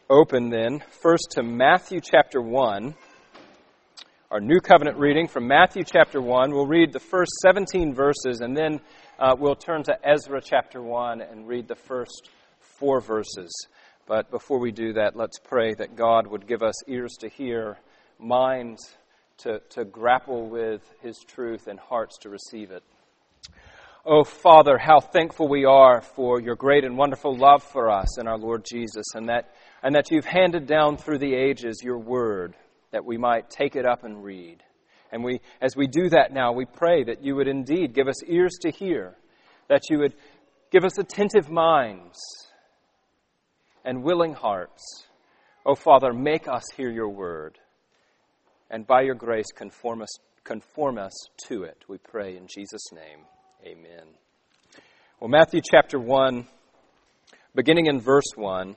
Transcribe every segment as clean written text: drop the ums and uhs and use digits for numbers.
open then first to Matthew chapter 1, our New Covenant reading from Matthew chapter 1. We'll read the first 17 verses, and then we'll turn to Ezra chapter 1 and read the first 4 verses. But before we do that, let's pray that God would give us ears to hear, minds to grapple with His truth, and hearts to receive it. Oh, Father, how thankful we are for your great and wonderful love for us in our Lord Jesus, and that you've handed down through the ages your word, that we might take it up and read. And as we do that now, we pray that you would indeed give us ears to hear, that you would give us attentive minds and willing hearts. Oh, Father, make us hear your word, and by your grace conform us to it, we pray in Jesus' name. Amen. Well, Matthew chapter 1, beginning in verse 1,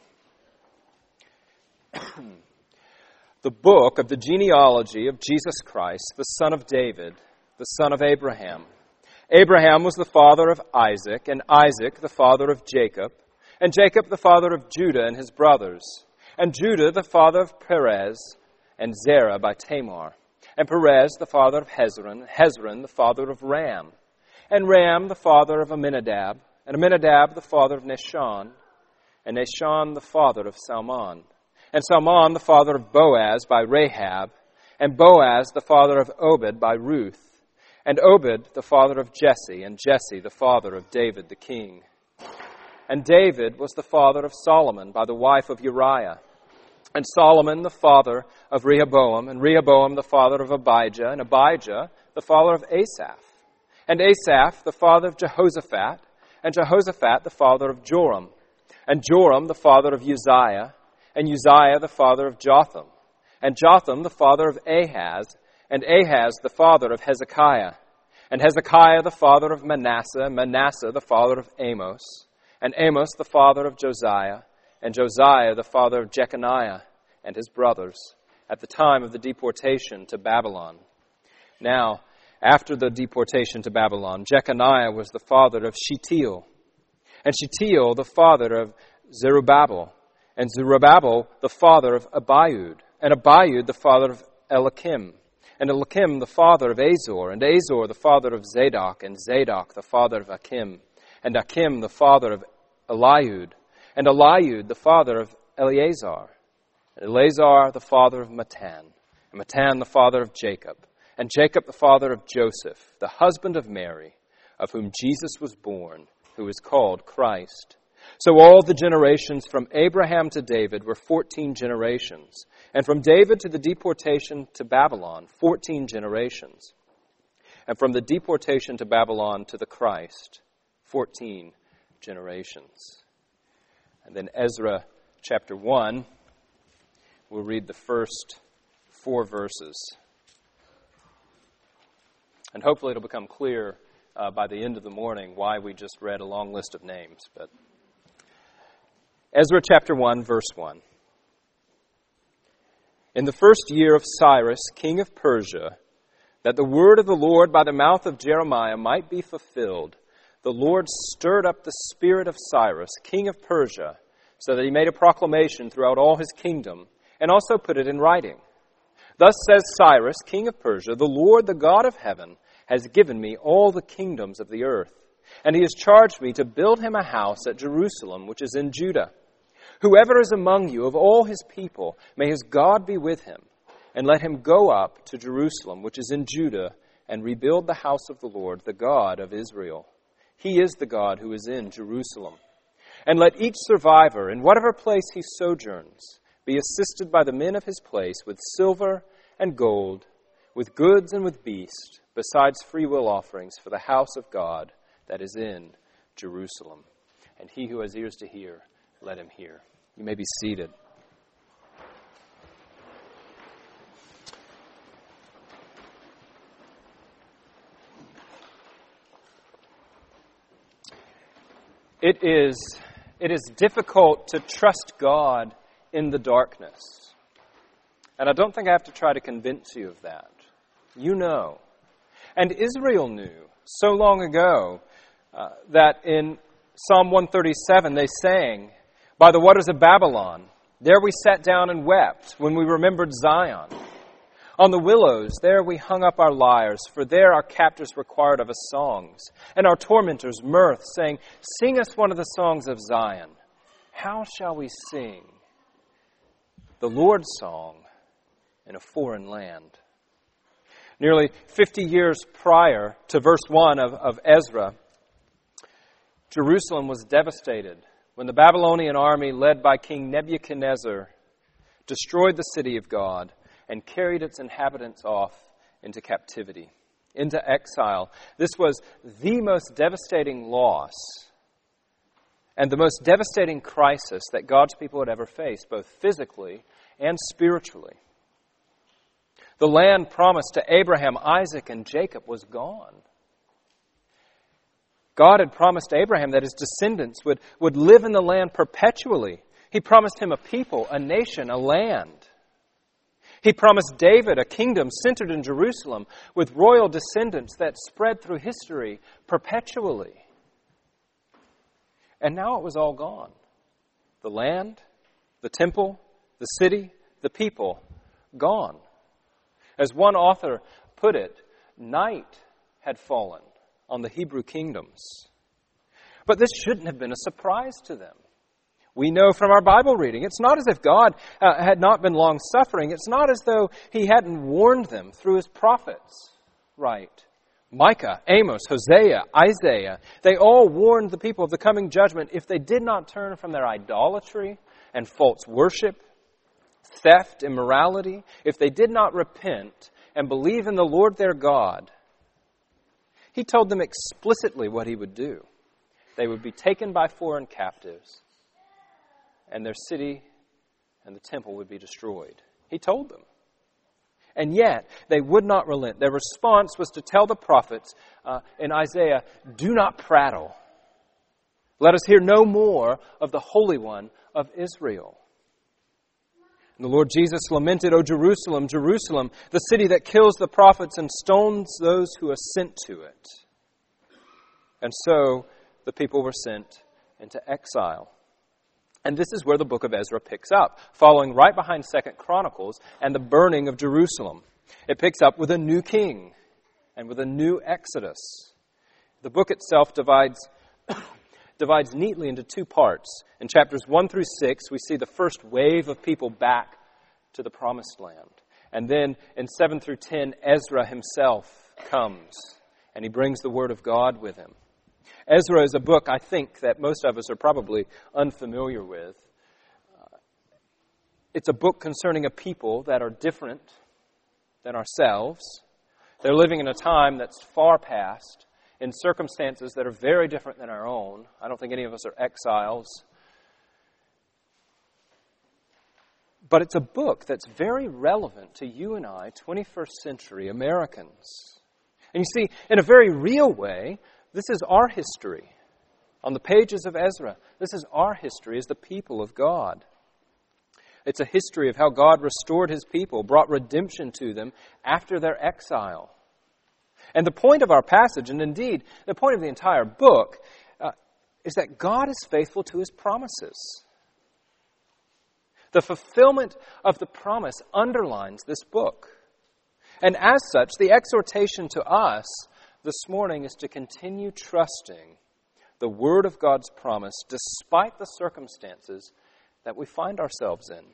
the book of the genealogy of Jesus Christ, the son of David, the son of Abraham. Abraham was the father of Isaac, and Isaac the father of Jacob, and Jacob the father of Judah and his brothers, and Judah the father of Perez, and Zerah by Tamar, and Perez the father of Hezron, Hezron the father of Ram, and Ram the father of Amminadab, and Amminadab the father of Nahshon, and Nahshon the father of Salmon, and Salmon the father of Boaz by Rahab, and Boaz the father of Obed by Ruth, and Obed the father of Jesse, and Jesse the father of David the king. And David was the father of Solomon by the wife of Uriah, and Solomon the father of Rehoboam, and Rehoboam the father of Abijah, and Abijah the father of Asaph, and Asaph the father of Jehoshaphat, and Jehoshaphat the father of Joram, and Joram the father of Uzziah, and Uzziah the father of Jotham, and Jotham the father of Ahaz, and Ahaz the father of Hezekiah, and Hezekiah the father of Manasseh, and Manasseh the father of Amos, and Amos the father of Josiah, and Josiah the father of Jeconiah and his brothers, at the time of the deportation to Babylon. Now, after the deportation to Babylon, Jeconiah was the father of Shealtiel, and Shealtiel the father of Zerubbabel, and Zerubbabel the father of Abiud, and Abiud the father of Eliakim, and Eliakim the father of Azor, and Azor the father of Zadok, and Zadok the father of Achim, and Achim the father of Eliud, and Eliud the father of Eleazar, and Eleazar the father of Matan, and Matan the father of Jacob, and Jacob the father of Joseph, the husband of Mary, of whom Jesus was born, who is called Christ. So all the generations from Abraham to David were 14 generations, and from David to the deportation to Babylon, 14 generations, and from the deportation to Babylon to the Christ, 14 generations. And then Ezra chapter 1, we'll read the first 4 verses. And hopefully it'll become clear by the end of the morning why we just read a long list of names. But Ezra chapter 1, verse 1. In the first year of Cyrus, king of Persia, that the word of the Lord by the mouth of Jeremiah might be fulfilled, the Lord stirred up the spirit of Cyrus, king of Persia, so that he made a proclamation throughout all his kingdom, and also put it in writing. Thus says Cyrus, king of Persia, the Lord, the God of heaven, has given me all the kingdoms of the earth, and he has charged me to build him a house at Jerusalem, which is in Judah. Whoever is among you of all his people, may his God be with him, and let him go up to Jerusalem, which is in Judah, and rebuild the house of the Lord, the God of Israel. He is the God who is in Jerusalem. And let each survivor, in whatever place he sojourns, be assisted by the men of his place with silver and gold, with goods and with beast, besides freewill offerings for the house of God that is in Jerusalem. And he who has ears to hear, let him hear. You may be seated. It is difficult to trust God in the darkness. And I don't think I have to try to convince you of that. You know. And Israel knew so long ago that in Psalm 137 they sang, "By the waters of Babylon, There we sat down and wept when we remembered Zion. On the willows, there we hung up our lyres, for there our captors required of us songs, and our tormentors mirth, saying, Sing us one of the songs of Zion. How shall we sing the Lord's song in a foreign land? Nearly 50 years prior to verse 1 of Ezra, Jerusalem was devastated when the Babylonian army led by King Nebuchadnezzar destroyed the city of God and carried its inhabitants off into captivity, into exile. This was the most devastating loss and the most devastating crisis that God's people had ever faced, both physically and spiritually. The land promised to Abraham, Isaac, and Jacob was gone. God had promised Abraham that his descendants would live in the land perpetually. He promised him a people, a nation, a land. He promised David a kingdom centered in Jerusalem with royal descendants that spread through history perpetually. And now it was all gone. The land, the temple, the city, the people, gone. As one author put it, night had fallen on the Hebrew kingdoms. But this shouldn't have been a surprise to them. We know from our Bible reading, it's not as if God had not been long-suffering. It's not as though He hadn't warned them through His prophets. Right. Micah, Amos, Hosea, Isaiah, they all warned the people of the coming judgment if they did not turn from their idolatry and false worship, theft, immorality, if they did not repent and believe in the Lord their God. He told them explicitly what He would do. They would be taken by foreign captives, and their city and the temple would be destroyed. He told them. And yet, they would not relent. Their response was to tell the prophets in Isaiah, do not prattle. Let us hear no more of the Holy One of Israel. And the Lord Jesus lamented, O Jerusalem, Jerusalem, the city that kills the prophets and stones those who assent to it. And so the people were sent into exile. And this is where the book of Ezra picks up, following right behind 2 Chronicles and the burning of Jerusalem. It picks up with a new king and with a new exodus. The book itself divides neatly into two parts. In chapters 1 through 6, we see the first wave of people back to the promised land. And then in 7 through 10, Ezra himself comes, and he brings the word of God with him. Ezra is a book, I think, that most of us are probably unfamiliar with. It's a book concerning a people that are different than ourselves. They're living in a time that's far past, in circumstances that are very different than our own. I don't think any of us are exiles. But it's a book that's very relevant to you and I, 21st century Americans. And you see, in a very real way, this is our history. On the pages of Ezra, this is our history as the people of God. It's a history of how God restored His people, brought redemption to them after their exile. And the point of our passage, and indeed the point of the entire book, is that God is faithful to His promises. The fulfillment of the promise underlines this book. And as such, the exhortation to us this morning is to continue trusting the Word of God's promise despite the circumstances that we find ourselves in.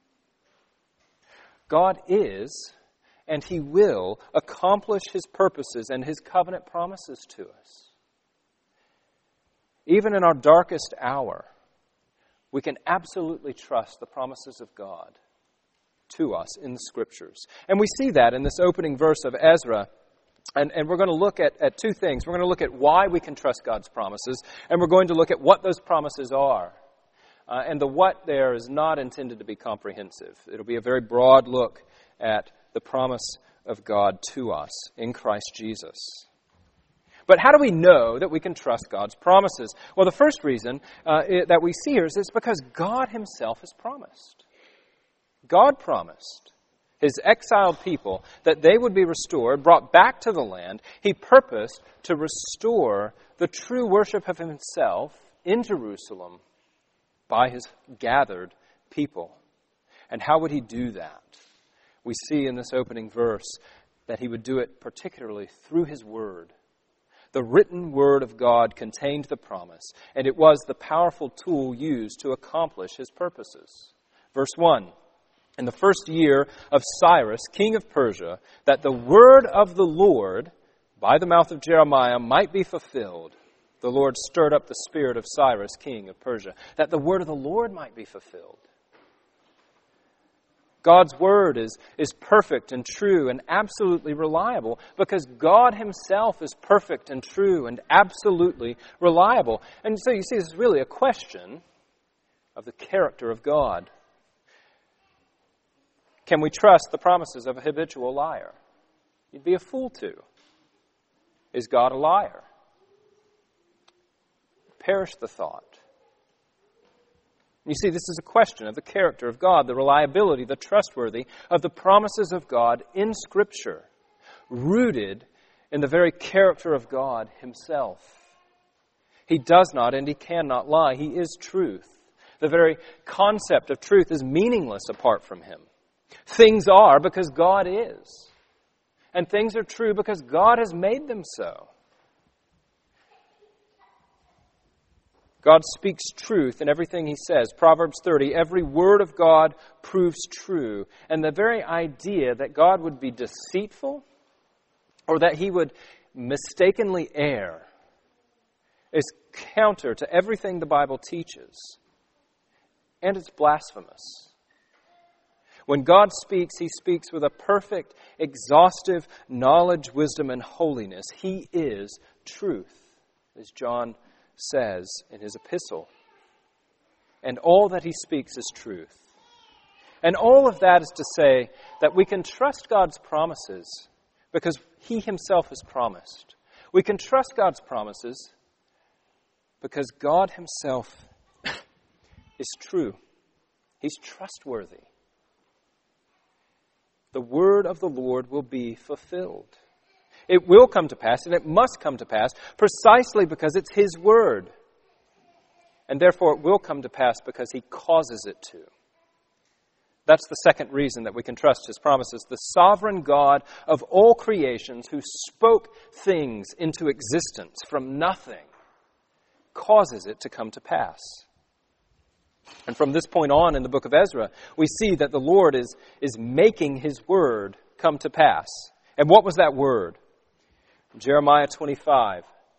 God is, and He will, accomplish His purposes and His covenant promises to us. Even in our darkest hour, we can absolutely trust the promises of God to us in the Scriptures. And we see that in this opening verse of Ezra. And we're going to look at two things. We're going to look at why we can trust God's promises, and we're going to look at what those promises are. And the what there is not intended to be comprehensive. It'll be a very broad look at the promise of God to us in Christ Jesus. But how do we know that we can trust God's promises? Well, the first reason that we see here is it's because God Himself has promised. God promised His exiled people that they would be restored, brought back to the land. He purposed to restore the true worship of Himself in Jerusalem by His gathered people. And how would he do that? We see in this opening verse that he would do it particularly through his word. The written word of God contained the promise, and it was the powerful tool used to accomplish his purposes. Verse 1, in the first year of Cyrus, king of Persia, that the word of the Lord, by the mouth of Jeremiah, might be fulfilled, the Lord stirred up the spirit of Cyrus, king of Persia, that the word of the Lord might be fulfilled. God's word is perfect and true and absolutely reliable because God himself is perfect and true and absolutely reliable. And so you see, this is really a question of the character of God. Can we trust the promises of a habitual liar? You'd be a fool to. Is God a liar? Perish the thought. You see, this is a question of the character of God, the reliability, the trustworthy of the promises of God in Scripture, rooted in the very character of God himself. He does not and he cannot lie. He is truth. The very concept of truth is meaningless apart from him. Things are because God is. And things are true because God has made them so. God speaks truth in everything he says. Proverbs 30, every word of God proves true. And the very idea that God would be deceitful or that he would mistakenly err is counter to everything the Bible teaches. And it's blasphemous. When God speaks, he speaks with a perfect, exhaustive knowledge, wisdom, and holiness. He is truth, as John says in his epistle. And all that he speaks is truth. And all of that is to say that we can trust God's promises because he himself has promised. We can trust God's promises because God himself is true. He's trustworthy. The word of the Lord will be fulfilled. It will come to pass, and it must come to pass, precisely because it's his word. And therefore it will come to pass because he causes it to. That's the second reason that we can trust his promises. The sovereign God of all creations who spoke things into existence from nothing causes it to come to pass. And from this point on in the book of Ezra, we see that the Lord is making his word come to pass. And what was that word? Jeremiah 25.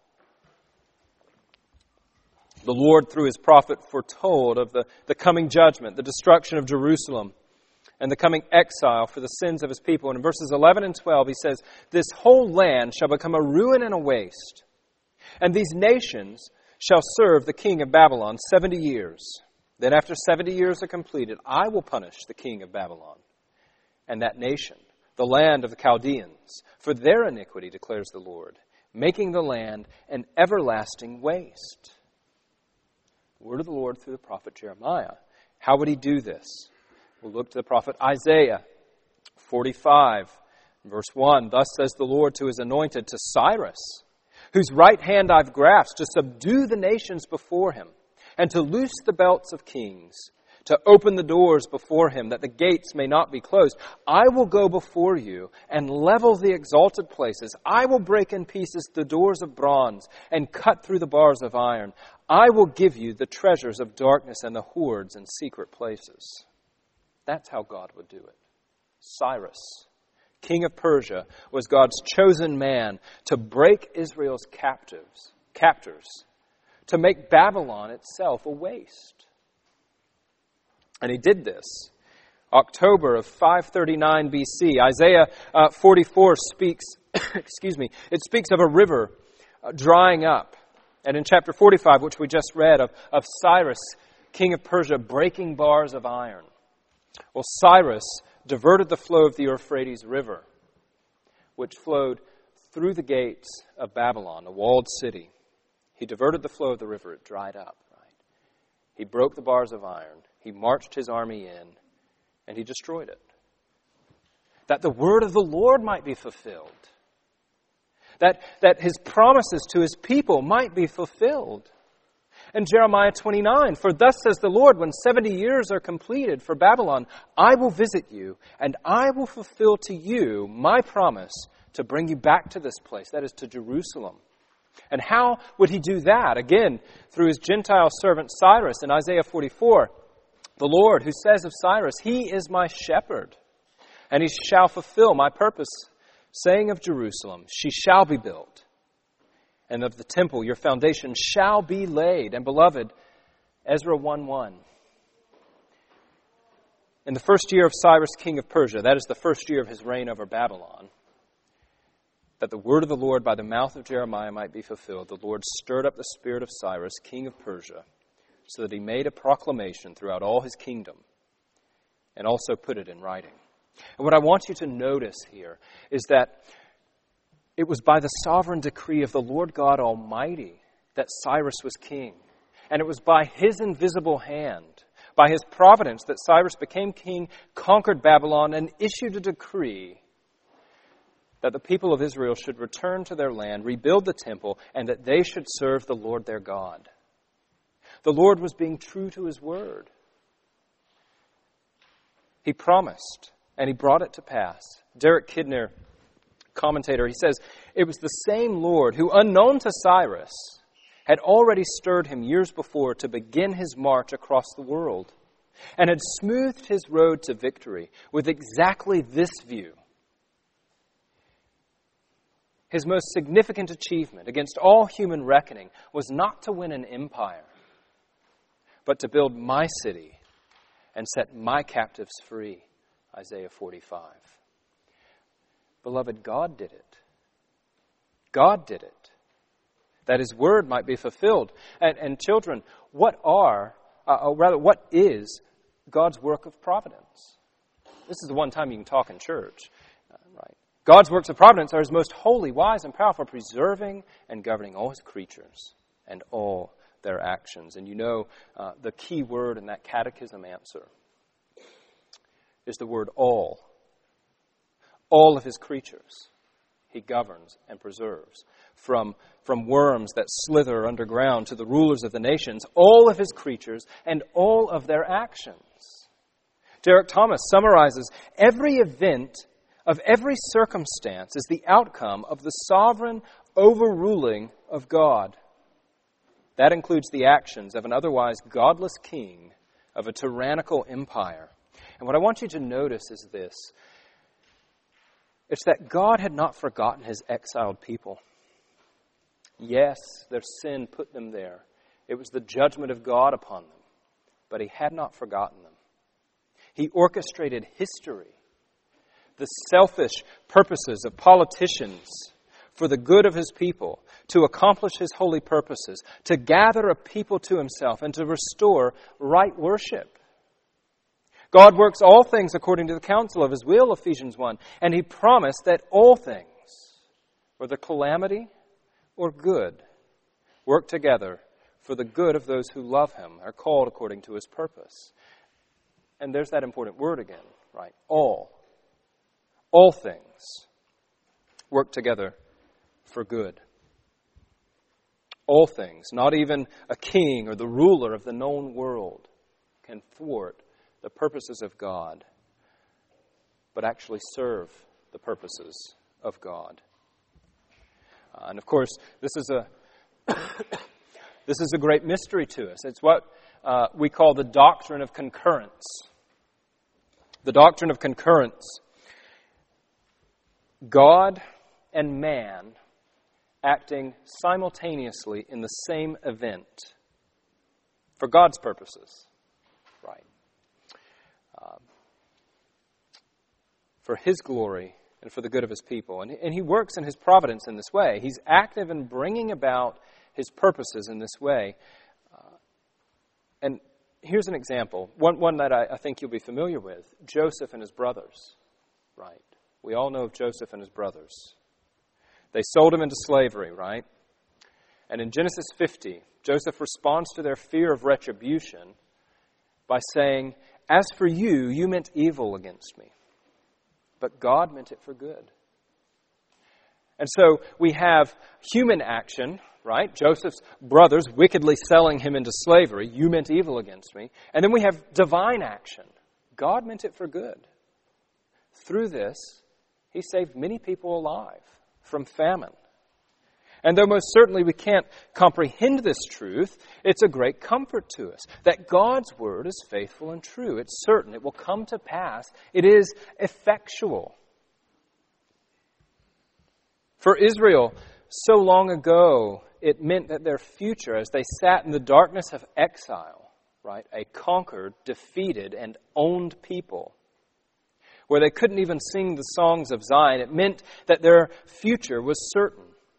The Lord, through his prophet, foretold of the coming judgment, the destruction of Jerusalem, and the coming exile for the sins of his people. And in verses 11 and 12, he says, this whole land shall become a ruin and a waste, and these nations shall serve the king of Babylon 70 years. Then after 70 years are completed, I will punish the king of Babylon and that nation, the land of the Chaldeans, for their iniquity, declares the Lord, making the land an everlasting waste. Word of the Lord through the prophet Jeremiah. How would he do this? We'll look to the prophet Isaiah 45, verse 1. Thus says the Lord to his anointed, to Cyrus, whose right hand I've grasped, to subdue the nations before him, and to loose the belts of kings, to open the doors before him, that the gates may not be closed. I will go before you and level the exalted places. I will break in pieces the doors of bronze and cut through the bars of iron. I will give you the treasures of darkness and the hoards in secret places. That's how God would do it. Cyrus, king of Persia, was God's chosen man to break Israel's captors, to make Babylon itself a waste. And he did this. October of 539 BC, Isaiah 44 speaks, it speaks of a river drying up. And in chapter 45, which we just read, of Cyrus, king of Persia, breaking bars of iron. Well, Cyrus diverted the flow of the Euphrates River, which flowed through the gates of Babylon, a walled city. He diverted the flow of the river. It dried up. He broke the bars of iron. He marched his army in, and he destroyed it. That the word of the Lord might be fulfilled. That his promises to his people might be fulfilled. And Jeremiah 29, for thus says the Lord, when 70 years are completed for Babylon, I will visit you, and I will fulfill to you my promise to bring you back to this place, that is, to Jerusalem. And how would he do that? Again, through his Gentile servant Cyrus in Isaiah 44. The Lord, who says of Cyrus, he is my shepherd, and he shall fulfill my purpose, saying of Jerusalem, she shall be built. And of the temple, your foundation shall be laid. And beloved, Ezra 1:1. In the first year of Cyrus, king of Persia, that is the first year of his reign over Babylon, that the word of the Lord by the mouth of Jeremiah might be fulfilled, the Lord stirred up the spirit of Cyrus, king of Persia, so that he made a proclamation throughout all his kingdom and also put it in writing. And what I want you to notice here is that it was by the sovereign decree of the Lord God Almighty that Cyrus was king. And it was by his invisible hand, by his providence, that Cyrus became king, conquered Babylon, and issued a decree that the people of Israel should return to their land, rebuild the temple, and that they should serve the Lord their God. The Lord was being true to his word. He promised, and he brought it to pass. Derek Kidner, commentator, he says, it was the same Lord who, unknown to Cyrus, had already stirred him years before to begin his march across the world, and had smoothed his road to victory with exactly this view. His most significant achievement against all human reckoning was not to win an empire, but to build my city and set my captives free. Isaiah 45. Beloved, God did it. God did it, that his word might be fulfilled. And children, what is God's work of providence? This is the one time you can talk in church, right? God's works of providence are his most holy, wise, and powerful, preserving and governing all his creatures and all their actions. And you know the key word in that catechism answer is the word all. All of his creatures he governs and preserves. From worms that slither underground to the rulers of the nations, all of his creatures and all of their actions. Derek Thomas summarizes every event of every circumstance is the outcome of the sovereign overruling of God. That includes the actions of an otherwise godless king of a tyrannical empire. And what I want you to notice is this. It's that God had not forgotten his exiled people. Yes, their sin put them there. It was the judgment of God upon them. But he had not forgotten them. He orchestrated history, the selfish purposes of politicians for the good of his people, to accomplish his holy purposes, to gather a people to himself, and to restore right worship. God works all things according to the counsel of his will, Ephesians 1, and he promised that all things, whether calamity or good, work together for the good of those who love him, are called according to his purpose. And there's that important word again, right? All. All things work together for good. All things, not even a king or the ruler of the known world, can thwart the purposes of God, but actually serve the purposes of God. And of course, this is a this is a great mystery to us. It's what we call the doctrine of concurrence. The doctrine of concurrence. God and man acting simultaneously in the same event for God's purposes, right? For his glory and for the good of his people. And he works in his providence in this way. He's active in bringing about his purposes in this way. And here's an example, one that I think you'll be familiar with. Joseph and his brothers, right? We all know of Joseph and his brothers. They sold him into slavery, right? And in Genesis 50, Joseph responds to their fear of retribution by saying, "As for you, you meant evil against me, but God meant it for good." And so we have human action, right? Joseph's brothers wickedly selling him into slavery. You meant evil against me. And then we have divine action. God meant it for good. Through this, he saved many people alive from famine. And though most certainly we can't comprehend this truth, it's a great comfort to us that God's word is faithful and true. It's certain. It will come to pass. It is effectual. For Israel, so long ago, it meant that their future, as they sat in the darkness of exile, right, a conquered, defeated, and owned people, where they couldn't even sing the songs of Zion, it meant that their future was certain.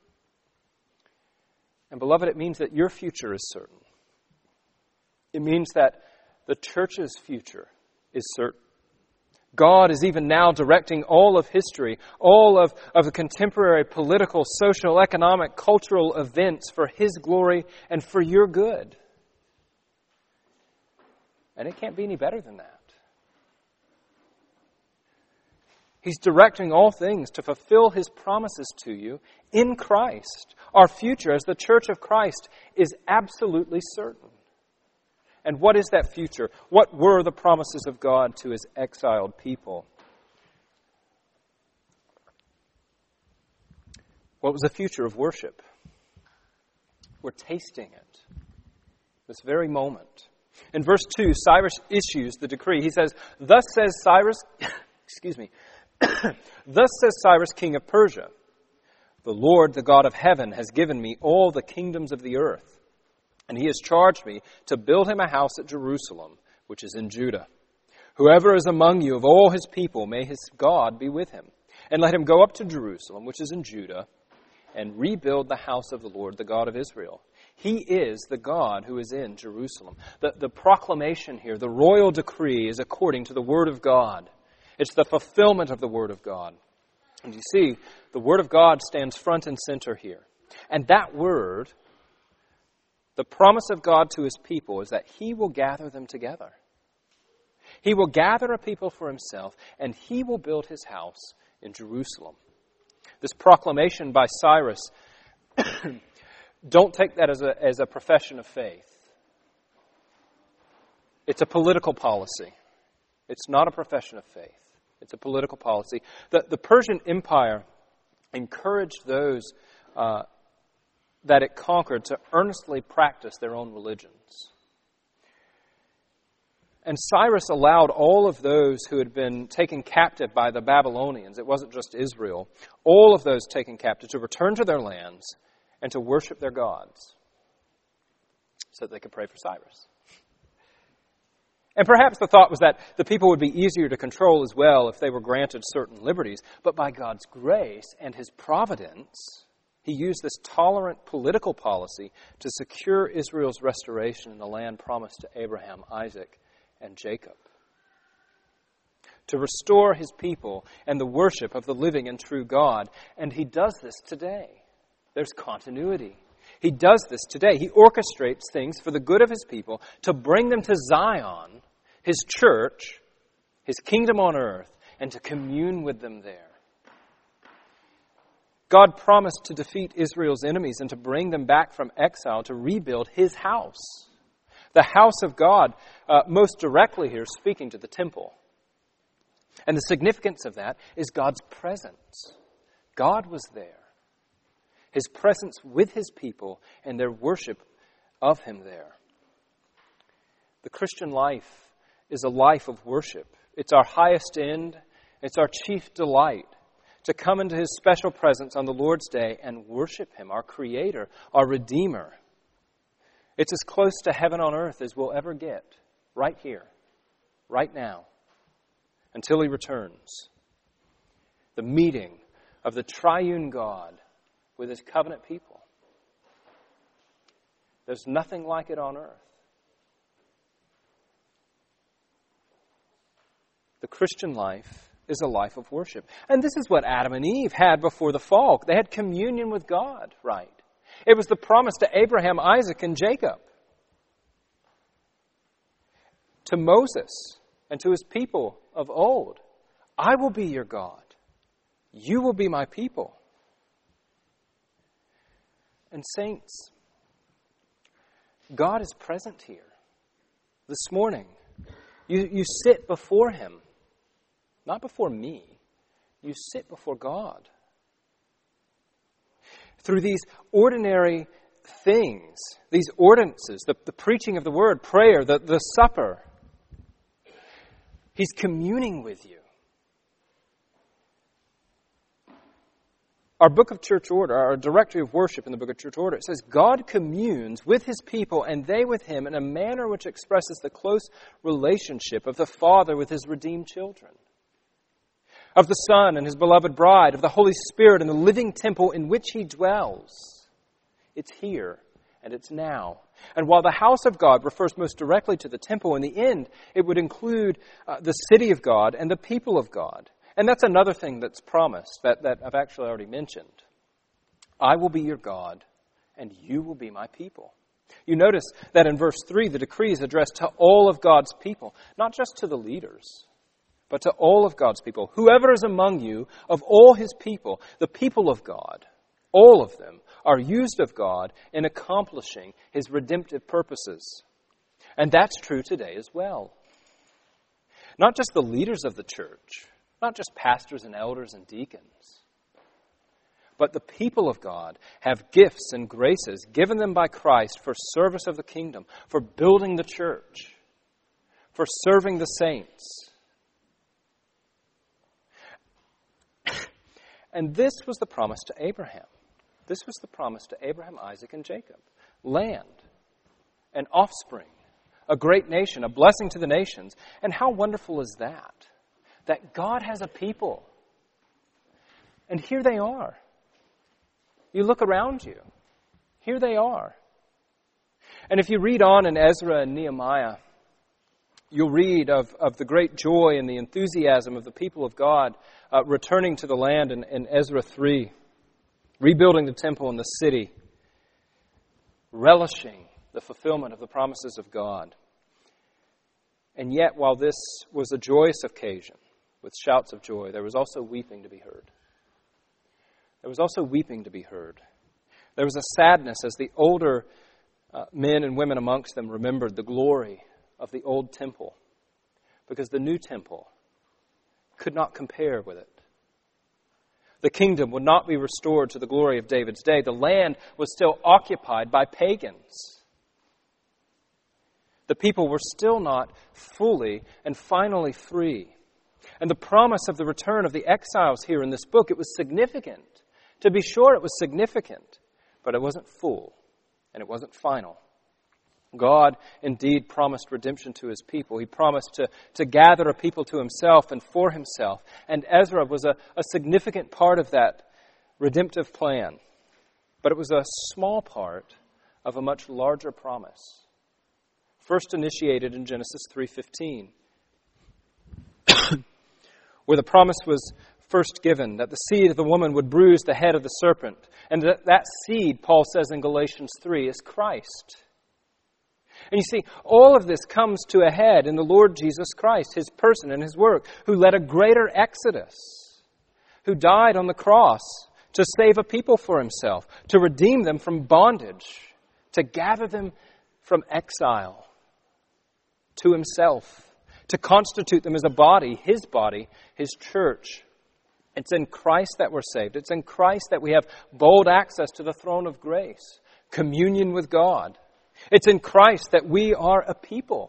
And beloved, it means that your future is certain. It means that the church's future is certain. God is even now directing all of history, all of the contemporary political, social, economic, cultural events for His glory and for your good. And it can't be any better than that. He's directing all things to fulfill His promises to you in Christ. Our future as the Church of Christ is absolutely certain. And what is that future? What were the promises of God to His exiled people? What was the future of worship? We're tasting it this very moment. In verse 2, Cyrus issues the decree. He says, Thus says Cyrus, Thus says Cyrus, king of Persia, the Lord, the God of heaven, has given me all the kingdoms of the earth. And He has charged me to build Him a house at Jerusalem, which is in Judah. Whoever is among you of all His people, may His God be with him. And let him go up to Jerusalem, which is in Judah, and rebuild the house of the Lord, the God of Israel. He is the God who is in Jerusalem. The proclamation here, the royal decree, is according to the Word of God. It's the fulfillment of the Word of God. And you see, the Word of God stands front and center here. And that Word, the promise of God to His people, is that He will gather them together. He will gather a people for Himself, and He will build His house in Jerusalem. This proclamation by Cyrus, don't take that as a profession of faith. It's a political policy. It's not a profession of faith. It's a political policy. The Persian Empire encouraged those that it conquered to earnestly practice their own religions. And Cyrus allowed all of those who had been taken captive by the Babylonians, it wasn't just Israel, all of those taken captive to return to their lands and to worship their gods so that they could pray for Cyrus. And perhaps the thought was that the people would be easier to control as well if they were granted certain liberties. But by God's grace and His providence, He used this tolerant political policy to secure Israel's restoration in the land promised to Abraham, Isaac, and Jacob. To restore His people and the worship of the living and true God. And He does this today. There's continuity. He does this today. He orchestrates things for the good of His people to bring them to Zion, His church, His kingdom on earth, and to commune with them there. God promised to defeat Israel's enemies and to bring them back from exile to rebuild His house. The house of God, most directly here, speaking to the temple. And the significance of that is God's presence. God was there. His presence with His people and their worship of Him there. The Christian life is a life of worship. It's our highest end. It's our chief delight to come into His special presence on the Lord's day and worship Him, our Creator, our Redeemer. It's as close to heaven on earth as we'll ever get, right here, right now, until He returns. The meeting of the triune God with His covenant people. There's nothing like it on earth. The Christian life is a life of worship. And this is what Adam and Eve had before the fall. They had communion with God, right? It was the promise to Abraham, Isaac, and Jacob. To Moses and to his people of old, I will be your God. You will be my people. And saints, God is present here this morning. You sit before Him, not before me. You sit before God. Through these ordinary things, these ordinances, the preaching of the Word, prayer, the supper, He's communing with you. Our book of church order, our directory of worship in the book of church order, it says, God communes with His people and they with Him in a manner which expresses the close relationship of the Father with His redeemed children, of the Son and His beloved bride, of the Holy Spirit and the living temple in which He dwells. It's here and it's now. And while the house of God refers most directly to the temple, in the end, it would include the city of God and the people of God. And that's another thing that's promised that I've actually already mentioned. I will be your God, and you will be my people. You notice that in verse 3, the decree is addressed to all of God's people, not just to the leaders, but to all of God's people. Whoever is among you, of all His people, the people of God, all of them are used of God in accomplishing His redemptive purposes. And that's true today as well. Not just the leaders of the church, not just pastors and elders and deacons, but the people of God have gifts and graces given them by Christ for service of the kingdom, for building the church, for serving the saints. And this was the promise to Abraham. This was the promise to Abraham, Isaac, and Jacob. Land, an offspring, a great nation, a blessing to the nations. And how wonderful is that? That God has a people. And here they are. You look around you. Here they are. And if you read on in Ezra and Nehemiah, you'll read of the great joy and the enthusiasm of the people of God returning to the land in Ezra 3, rebuilding the temple and the city, relishing the fulfillment of the promises of God. And yet, while this was a joyous occasion, with shouts of joy, there was also weeping to be heard. There was also weeping to be heard. There was a sadness as the older men and women amongst them remembered the glory of the old temple, because the new temple could not compare with it. The kingdom would not be restored to the glory of David's day. The land was still occupied by pagans. The people were still not fully and finally free. And the promise of the return of the exiles here in this book, it was significant. To be sure, it was significant, but it wasn't full, and it wasn't final. God indeed promised redemption to His people. He promised to gather a people to Himself and for Himself. And Ezra was a significant part of that redemptive plan. But it was a small part of a much larger promise. First initiated in Genesis 3:15. Where the promise was first given, that the seed of the woman would bruise the head of the serpent. And that seed, Paul says in Galatians 3, is Christ. And you see, all of this comes to a head in the Lord Jesus Christ, His person and His work, who led a greater exodus, who died on the cross to save a people for Himself, to redeem them from bondage, to gather them from exile to Himself, to constitute them as a body, His church. It's in Christ that we're saved. It's in Christ that we have bold access to the throne of grace, communion with God. It's in Christ that we are a people.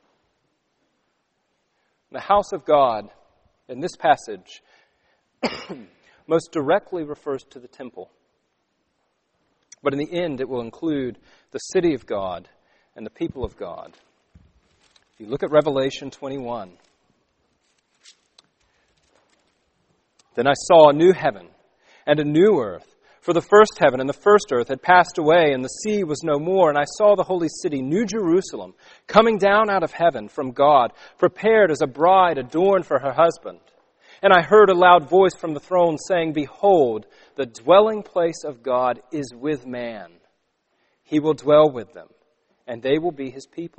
The house of God, in this passage, most directly refers to the temple. But in the end, it will include the city of God and the people of God. If you look at Revelation 21, then I saw a new heaven and a new earth. For the first heaven and the first earth had passed away, and the sea was no more. And I saw the holy city, New Jerusalem, coming down out of heaven from God, prepared as a bride adorned for her husband. And I heard a loud voice from the throne saying, Behold, the dwelling place of God is with man. He will dwell with them, and they will be His people.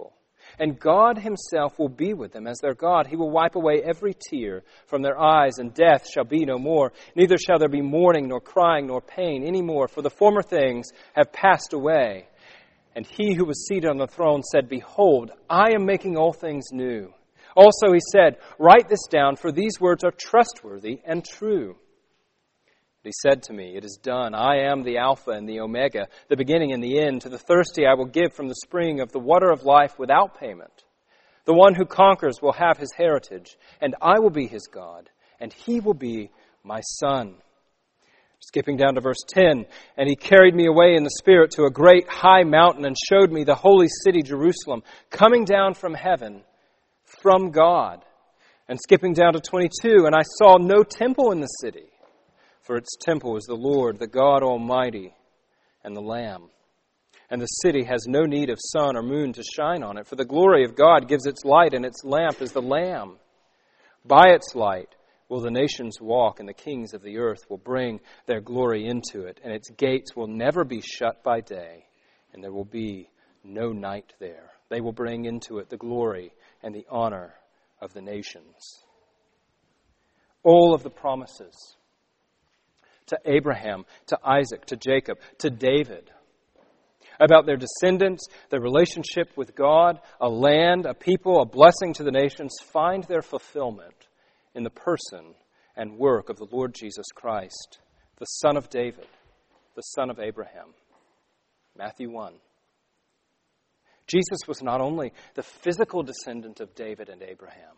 And God himself will be with them as their God. He will wipe away every tear from their eyes, and death shall be no more. Neither shall there be mourning, nor crying, nor pain any more, for the former things have passed away. And he who was seated on the throne said, Behold, I am making all things new. Also he said, Write this down, for these words are trustworthy and true. He said to me, It is done. I am the Alpha and the Omega, the beginning and the end. To the thirsty I will give from the spring of the water of life without payment. The one who conquers will have his heritage, and I will be his God, and he will be my son. Skipping down to verse 10, And he carried me away in the Spirit to a great high mountain and showed me the holy city Jerusalem, coming down from heaven, from God. And skipping down to 22, And I saw no temple in the city, for its temple is the Lord, the God Almighty, and the Lamb. And the city has no need of sun or moon to shine on it, for the glory of God gives its light, and its lamp is the Lamb. By its light will the nations walk, and the kings of the earth will bring their glory into it, and its gates will never be shut by day, and there will be no night there. They will bring into it the glory and the honor of the nations. All of the promises to Abraham, to Isaac, to Jacob, to David, about their descendants, their relationship with God, a land, a people, a blessing to the nations, find their fulfillment in the person and work of the Lord Jesus Christ, the Son of David, the Son of Abraham. Matthew 1. Jesus was not only the physical descendant of David and Abraham,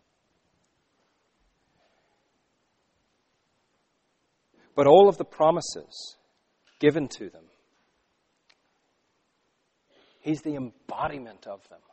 but all of the promises given to them, he's the embodiment of them.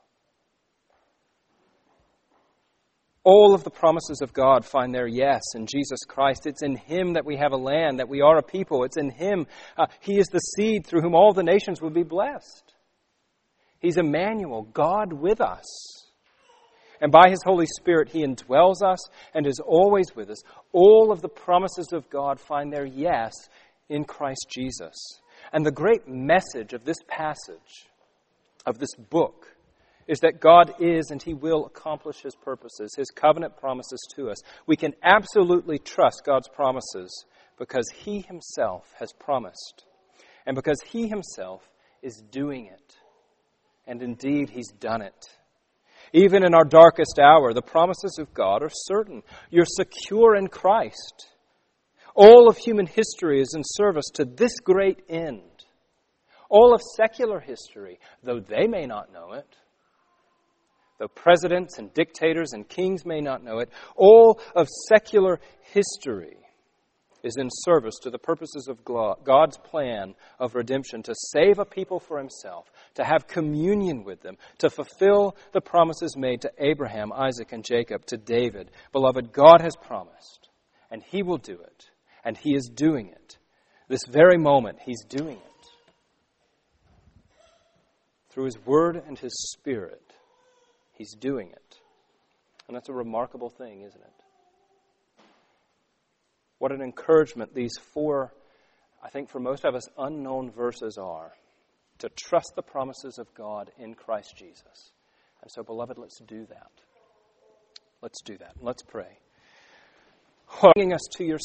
All of the promises of God find their yes in Jesus Christ. It's in him that we have a land, that we are a people. It's in him. He is the seed through whom all the nations will be blessed. He's Emmanuel, God with us. And by his Holy Spirit, he indwells us and is always with us. All of the promises of God find their yes in Christ Jesus. And the great message of this passage, of this book, is that God is and he will accomplish his purposes, his covenant promises to us. We can absolutely trust God's promises because he himself has promised and because he himself is doing it. And indeed, he's done it. Even in our darkest hour, the promises of God are certain. You're secure in Christ. All of human history is in service to this great end. All of secular history, though they may not know it, though presidents and dictators and kings may not know it, all of secular history is in service to the purposes of God's plan of redemption, to save a people for himself, to have communion with them, to fulfill the promises made to Abraham, Isaac, and Jacob, to David. Beloved, God has promised, and he will do it, and he is doing it. This very moment, he's doing it. Through his word and his spirit, he's doing it. And that's a remarkable thing, isn't it? What an encouragement these four, I think for most of us, unknown verses are to trust the promises of God in Christ Jesus. And so, beloved, let's do that. Let's do that. Let's pray. Bringing us to your